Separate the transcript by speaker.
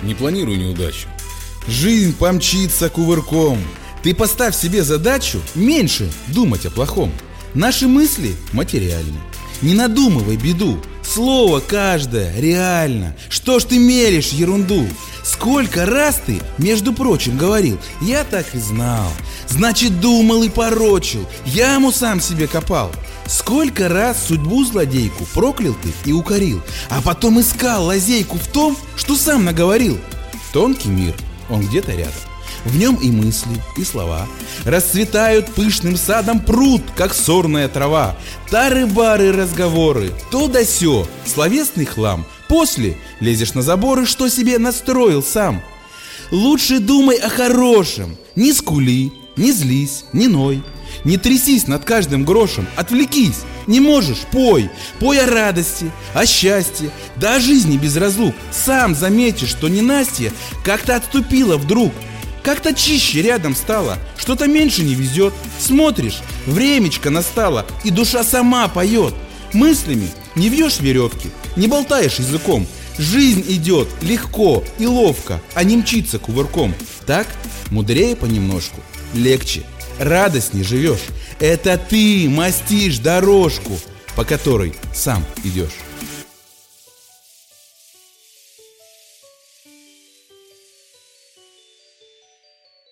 Speaker 1: не планируй неудачу. Жизнь помчится кувырком. Ты поставь себе задачу меньше думать о плохом. Наши мысли материальны. Не надумывай беду. Слово каждое реально. Что ж ты мелешь ерунду? Сколько раз ты, между прочим, говорил: я так и знал. Значит, думал и порочил, яму сам себе копал. Сколько раз судьбу злодейку проклял ты и укорил, а потом искал лазейку в том, что сам наговорил. Тонкий мир, он где-то рядом. В нем и мысли, и слова расцветают пышным садом пруд, как сорная трава. Тары-бары разговоры, то да сё, словесный хлам. После лезешь на заборы, что себе настроил сам. Лучше думай о хорошем, не скули, не злись, не ной. Не трясись над каждым грошем, отвлекись. Не можешь — пой, пой о радости, о счастье, да о жизни без разлук. Сам заметишь, что ненастье как-то отступило вдруг. Как-то чище рядом стало, что-то меньше не везет. Смотришь, времечко настало, и душа сама поет. Мыслями не вьешь веревки, не болтаешь языком. Жизнь идет легко и ловко, а не мчится кувырком. Так мудрее понемножку, легче, радостней живешь. Это ты мастишь дорожку, по которой сам идешь.